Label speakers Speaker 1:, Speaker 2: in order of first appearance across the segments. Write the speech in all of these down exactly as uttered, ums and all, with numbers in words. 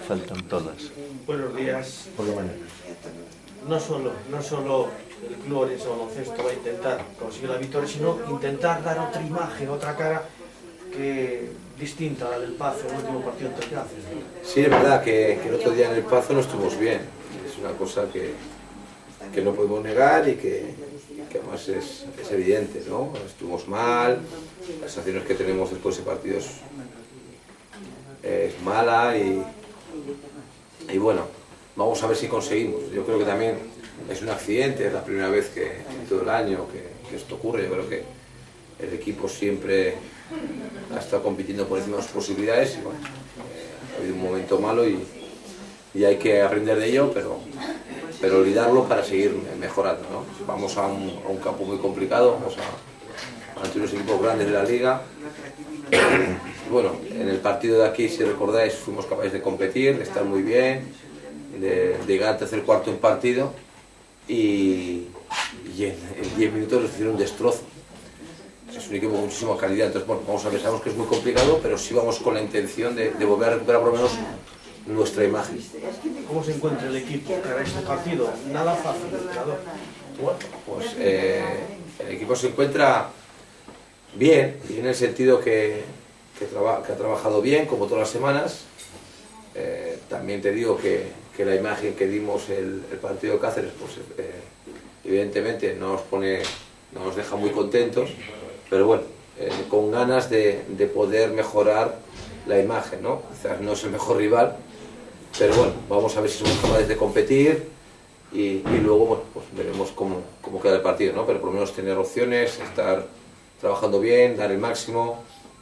Speaker 1: faltan todas.
Speaker 2: Buenos días.
Speaker 1: Por la mañana.
Speaker 2: No solo, no solo el Club Orense Baloncesto va a intentar conseguir la victoria, sino intentar dar otra imagen, otra cara que distinta a la del Pazo en el último partido entre Cáceres.
Speaker 3: Sí, es verdad que, que el otro día en el Pazo no estuvimos bien. Es una cosa que, que no podemos negar y que, que además es, es evidente, ¿no? Estuvimos mal, las sensaciones que tenemos después de partidos es mala y, y bueno, vamos a ver si conseguimos. Yo creo que también es un accidente, es la primera vez que en todo el año que, que esto ocurre. Yo creo que el equipo siempre ha estado compitiendo por encima de sus posibilidades y bueno, eh, ha habido un momento malo y, y hay que aprender de ello, pero, pero olvidarlo para seguir mejorando, ¿no? Vamos a un, a un campo muy complicado, vamos a, ante unos equipos grandes de la liga. Bueno, en el partido de aquí, si recordáis, fuimos capaces de competir, de estar muy bien, de, de llegar al tercer cuarto en partido y, y en diez minutos nos hicieron un destrozo. Es un equipo con muchísima calidad, entonces bueno, vamos a ver, sabemos que es muy complicado, pero sí vamos con la intención de, de volver a recuperar por lo menos nuestra imagen.
Speaker 2: ¿Cómo se encuentra el equipo para este partido? Nada fácil, entrenador.
Speaker 3: Bueno, pues eh, el equipo se encuentra bien, bien en el sentido que, que, traba, que ha trabajado bien, como todas las semanas. Eh, también te digo que, que la imagen que dimos el, el partido de Cáceres, pues eh, evidentemente no nos pone, no nos deja muy contentos, pero bueno, eh, con ganas de, de poder mejorar la imagen, ¿no? Quizás no es el mejor rival, pero bueno, vamos a ver si somos capaces de competir y, y luego, bueno, pues veremos cómo, cómo queda el partido, ¿no? Pero por lo menos tener opciones, estar trabajando bien, dar el máximo,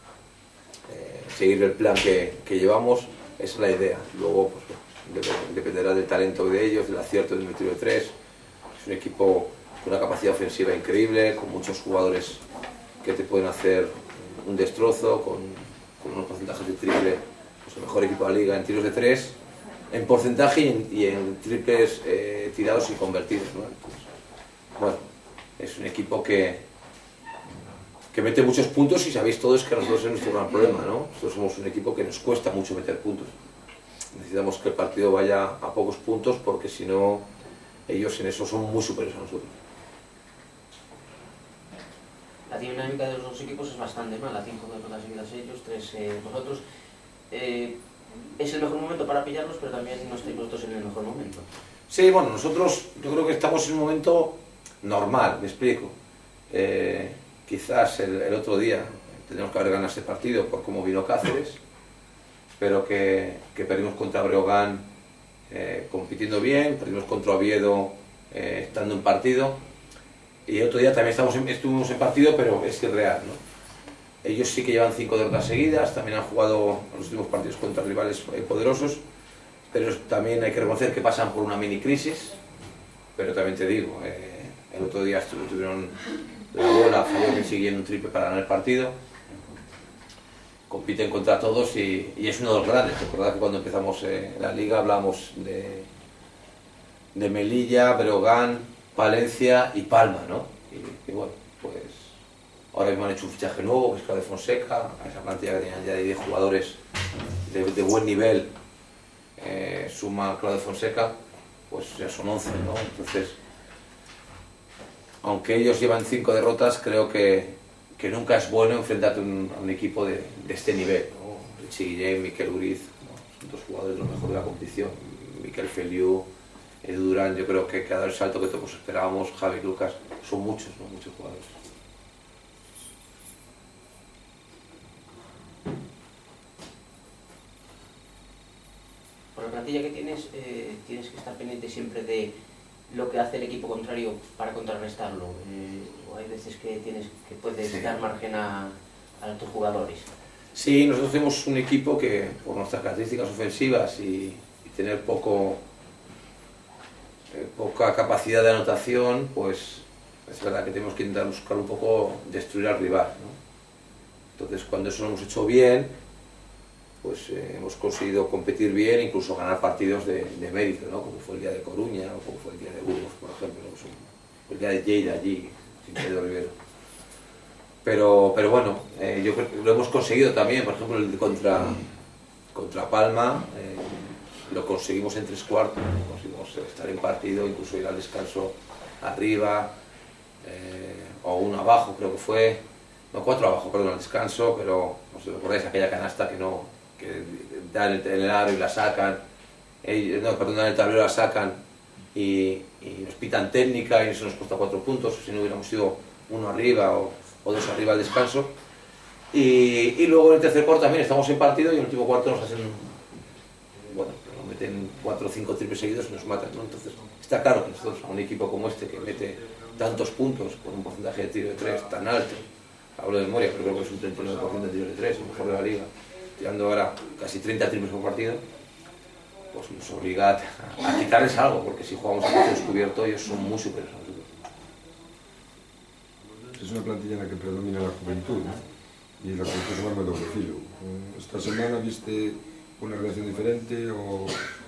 Speaker 3: eh, seguir el plan que, que llevamos, esa es la idea. Luego, pues, dependerá del talento de ellos, del acierto del tiro de tres. Es un equipo con una capacidad ofensiva increíble, con muchos jugadores que te pueden hacer un destrozo, con, con unos porcentajes de triple, pues el mejor equipo de la liga en tiros de tres, en porcentaje y en, y en triples eh, tirados y convertidos, ¿no? Entonces, bueno, es un equipo que, que mete muchos puntos y sabéis todos que nosotros es nuestro gran problema, ¿no? Nosotros somos un equipo que nos cuesta mucho meter puntos. Necesitamos que el partido vaya a pocos puntos porque si no, ellos en eso son muy superiores a nosotros.
Speaker 4: La dinámica de los dos equipos es bastante mala, cinco derrotas seguidas ellos, tres eh, vosotros. Eh, es el mejor momento para pillarlos, pero también no estáis vosotros en el mejor momento.
Speaker 3: Sí, bueno, nosotros yo creo que estamos en un momento normal, me explico. Eh, quizás el, el otro día tenemos que haber ganado ese partido por cómo vino Cáceres, pero que, que perdimos contra Breogán eh, compitiendo bien, perdimos contra Oviedo eh, estando en partido. Y el otro día también estamos en, estuvimos en partido, pero es irreal, ¿no? Ellos sí que llevan cinco derrotas seguidas, también han jugado los últimos partidos contra rivales poderosos, pero también hay que reconocer que pasan por una mini crisis. Pero también te digo, eh, el otro día tuvieron la bola, falló que siguieron un triple para ganar el partido, compiten contra todos y, y es uno de los grandes. Recordad que cuando empezamos eh, la liga hablamos de, de Melilla, Breogán, Palencia y Palma, ¿no? Y, y bueno, pues ahora mismo han hecho un fichaje nuevo, que es Claudio Fonseca, a esa plantilla que tenían ya de diez jugadores de, de buen nivel, eh, suma Claudio Fonseca, pues ya son once, ¿no? Entonces, aunque ellos llevan cinco derrotas, creo que, que nunca es bueno enfrentarte a un, a un equipo de, de este nivel, ¿no? Richie Guillén, Miquel Uriz, ¿no? Son dos jugadores de los mejores de la competición, Miquel Feliu, Edu Durán, yo creo que, que ha dado el salto que todos esperábamos, Javi Lucas, son muchos, ¿no? Muchos jugadores.
Speaker 4: Por la plantilla que tienes, eh, tienes que estar pendiente siempre de lo que hace el equipo contrario para contrarrestarlo. Eh, o hay veces que tienes que puedes sí. dar margen a, a tus jugadores.
Speaker 3: Sí, nosotros tenemos un equipo que, por nuestras características ofensivas y, y tener poco... poca capacidad de anotación, pues es verdad que tenemos que intentar buscar un poco destruir al rival, ¿no? Entonces, cuando eso lo hemos hecho bien, pues eh, hemos conseguido competir bien, incluso ganar partidos de, de mérito, ¿no? Como fue el día de Coruña o como fue el día de Burgos, por ejemplo, o el día de Lleida allí, sin Pedro Rivero. Pero, pero bueno, eh, yo creo que lo hemos conseguido también, por ejemplo, el contra, contra Palma. Eh, lo conseguimos en tres cuartos, conseguimos estar en partido, incluso ir al descanso arriba, eh, o uno abajo creo que fue, no, cuatro abajo, perdón, al descanso, pero no sé, ¿recordáis aquella canasta que no, que dan en el aro y la sacan, eh, no, perdón, dan el tablero la sacan y, y nos pitan técnica y eso nos cuesta cuatro puntos, si no hubiéramos ido uno arriba o, o dos arriba al descanso. Y, y luego en el tercer cuarto también estamos en partido y en el último cuarto nos hacen, bueno, nos meten cuatro o cinco triples seguidos y nos matan, ¿no? Entonces está claro que nosotros a un equipo como este que mete tantos puntos con un porcentaje de tiro de tres tan alto, hablo de memoria, pero creo que es un treinta y nueve por ciento de tiro de tres, el mejor de la liga, tirando ahora casi treinta triples por partido, pues nos obliga a, a quitarles algo, porque si jugamos a pecho descubierto ellos son muy superiores a nosotros.
Speaker 1: Es una plantilla en la que predomina la juventud, ¿no? Y la juventud es un arma de doble filo. ¿Esta semana viste una relación diferente o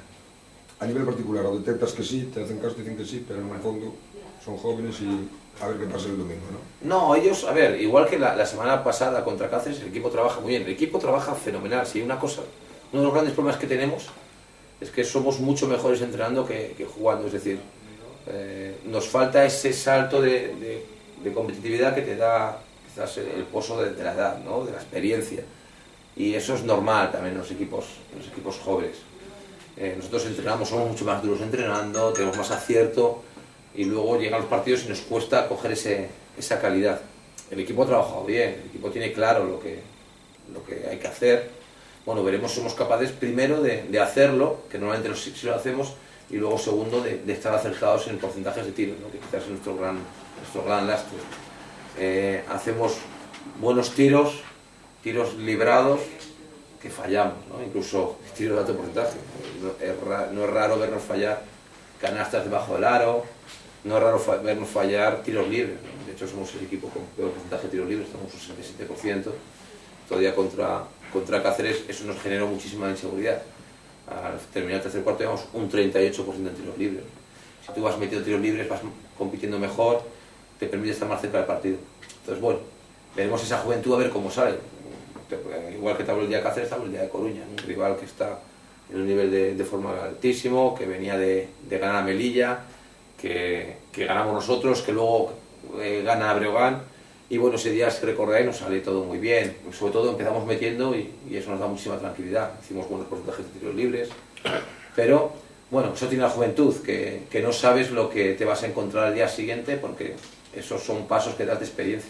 Speaker 1: a nivel particular? ¿O detectas que sí, te hacen caso, te dicen que sí, pero en el fondo son jóvenes y a ver qué pasa el domingo, ¿no?
Speaker 3: No, ellos, a ver, igual que la, la semana pasada contra Cáceres, el equipo trabaja muy bien, el equipo trabaja fenomenal. Si hay una cosa, uno de los grandes problemas que tenemos es que somos mucho mejores entrenando que, que jugando, es decir, eh, nos falta ese salto de, de, de competitividad que te da quizás el pozo de, de la edad, ¿no? De la experiencia, y eso es normal también en los equipos, en los equipos jóvenes. Eh, nosotros entrenamos, somos mucho más duros entrenando, tenemos más acierto y luego llegan los partidos y nos cuesta coger ese, esa calidad. El equipo ha trabajado bien, el equipo tiene claro lo que, lo que hay que hacer. Bueno, veremos si somos capaces primero de, de hacerlo, que normalmente lo, si lo hacemos, y luego segundo de, de estar acercados en porcentajes de tiro, ¿no? Que quizás es nuestro gran, nuestro gran lastre. Eh, hacemos buenos tiros, tiros librados que fallamos, ¿no? Incluso tiros de alto porcentaje. No es, ra no es raro vernos fallar canastas debajo del aro, no es raro fa vernos fallar tiros libres, ¿no? De hecho somos el equipo con peor porcentaje de tiros libres, estamos un sesenta y siete por ciento. Todavía contra, contra Cáceres eso nos generó muchísima inseguridad. Al terminar el tercer cuarto llevamos un treinta y ocho por ciento en tiros libres. Si tú vas metiendo tiros libres, vas compitiendo mejor, te permite estar más cerca del partido. Entonces, bueno, veremos esa juventud a ver cómo sale. Igual que te hablo el día de Cáceres, te hablo el día de Coruña, un rival que está en un nivel de, de forma altísimo, que venía de, de ganar a Melilla, que, que ganamos nosotros, que luego eh, gana a Breogán, y bueno, ese día se recordará y nos sale todo muy bien. Sobre todo empezamos metiendo y, y eso nos da muchísima tranquilidad. Hicimos buenos porcentajes de tiros libres, pero bueno, eso tiene la juventud, que, que no sabes lo que te vas a encontrar al día siguiente, porque esos son pasos que das de experiencia.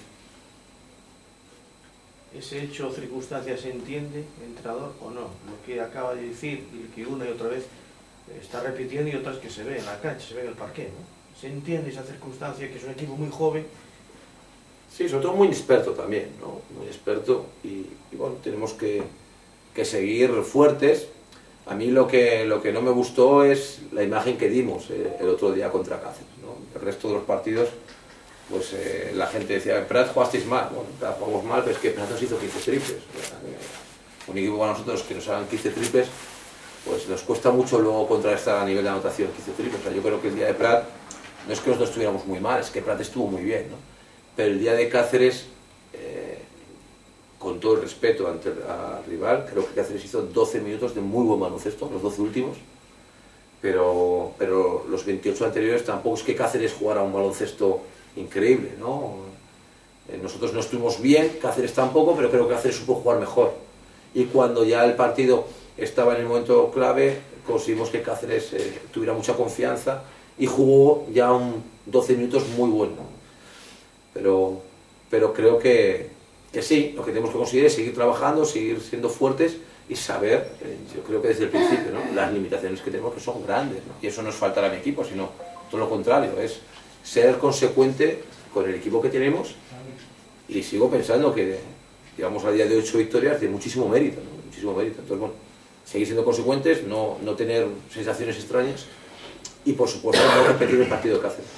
Speaker 2: ¿Ese hecho o circunstancia se entiende, entrenador, o no? Lo que acaba de decir y que una y otra vez está repitiendo y otras que se ve en la cancha, se ve en el parqué, ¿no? ¿Se entiende esa circunstancia, que es un equipo muy joven?
Speaker 3: Sí, sobre todo muy inexperto también, ¿no? Muy experto y, y bueno, tenemos que, que seguir fuertes. A mí lo que, lo que no me gustó es la imagen que dimos eh, el otro día contra Cáceres, ¿no? El resto de los partidos, pues eh, la gente decía, en Prat jugasteis mal. Bueno, en Prat jugamos mal, pero es que Prat nos hizo quince triples. Un equipo para nosotros que nos hagan quince triples, pues nos cuesta mucho luego contrarrestar a nivel de anotación quince triples. O sea, yo creo que el día de Prat, no es que nosotros estuviéramos muy mal, es que Prat estuvo muy bien, ¿no? Pero el día de Cáceres, eh, con todo el respeto ante el al rival, creo que Cáceres hizo doce minutos de muy buen baloncesto, los doce últimos, pero, pero los veintiocho anteriores tampoco es que Cáceres jugara un baloncesto increíble, ¿no? Eh, nosotros no estuvimos bien, Cáceres tampoco, pero creo que Cáceres supo jugar mejor. Y cuando ya el partido estaba en el momento clave, conseguimos que Cáceres eh, tuviera mucha confianza y jugó ya un doce minutos muy bueno. Pero, pero creo que, que sí, lo que tenemos que conseguir es seguir trabajando, seguir siendo fuertes y saber, eh, yo creo que desde el principio, ¿no? Las limitaciones que tenemos, que son grandes, ¿no? Y eso no es faltar a mi equipo, sino todo lo contrario, es ser consecuente con el equipo que tenemos, y sigo pensando que llevamos a día de ocho victorias de muchísimo mérito, ¿no? Muchísimo mérito. Entonces, bueno, seguir siendo consecuentes, no, no tener sensaciones extrañas y, por supuesto, no repetir el partido que hacen.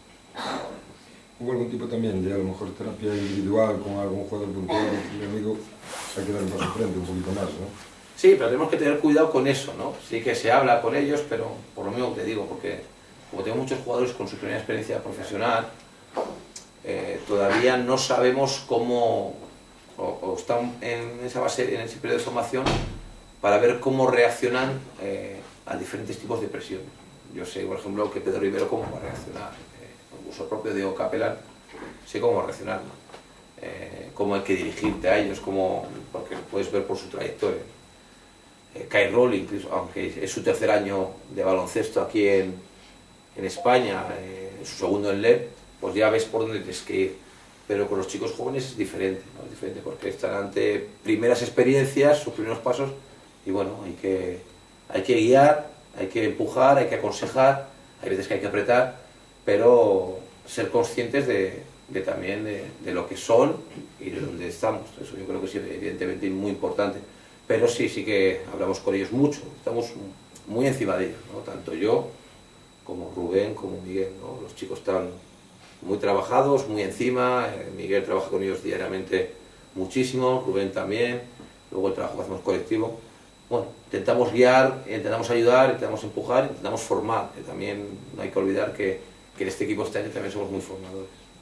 Speaker 1: ¿Hubo algún tipo también de, a lo mejor, terapia individual con algún jugador puntual? Mi amigo, hay que dar un paso frente un poquito más, ¿no?
Speaker 3: Sí, pero tenemos que tener cuidado con eso, ¿no? Sí que se habla con ellos, pero por lo mismo te digo, porque como tengo muchos jugadores con su primera experiencia profesional, eh, todavía no sabemos cómo, o, o están en esa base, en ese periodo de formación, para ver cómo reaccionan eh, a diferentes tipos de presiones. Yo sé, por ejemplo, que Pedro Rivero cómo va a reaccionar, eh, el uso propio de Diego Capelán, sé cómo va a reaccionar, ¿no? eh, cómo hay que dirigirte a ellos, cómo, porque lo puedes ver por su trayectoria. Eh, Kai Rowling, aunque es su tercer año de baloncesto aquí en, en España, eh, su segundo en L E P, pues ya ves por dónde tienes que ir. Pero con los chicos jóvenes es diferente, ¿no? Es diferente porque están ante primeras experiencias, sus primeros pasos, y bueno, hay que, hay que guiar, hay que empujar, hay que aconsejar, hay veces que hay que apretar, pero ser conscientes de, de también de, de lo que son y de dónde estamos. Eso yo creo que es evidentemente muy importante. Pero sí, sí que hablamos con ellos mucho, estamos muy encima de ellos, ¿no? Tanto yo como Rubén, como Miguel, ¿no? Los chicos están muy trabajados, muy encima, eh, Miguel trabaja con ellos diariamente muchísimo, Rubén también, luego el trabajo que hacemos colectivo. Bueno, intentamos guiar, intentamos ayudar, intentamos empujar, intentamos formar, que también no hay que olvidar que, que en este equipo este año también somos muy formadores.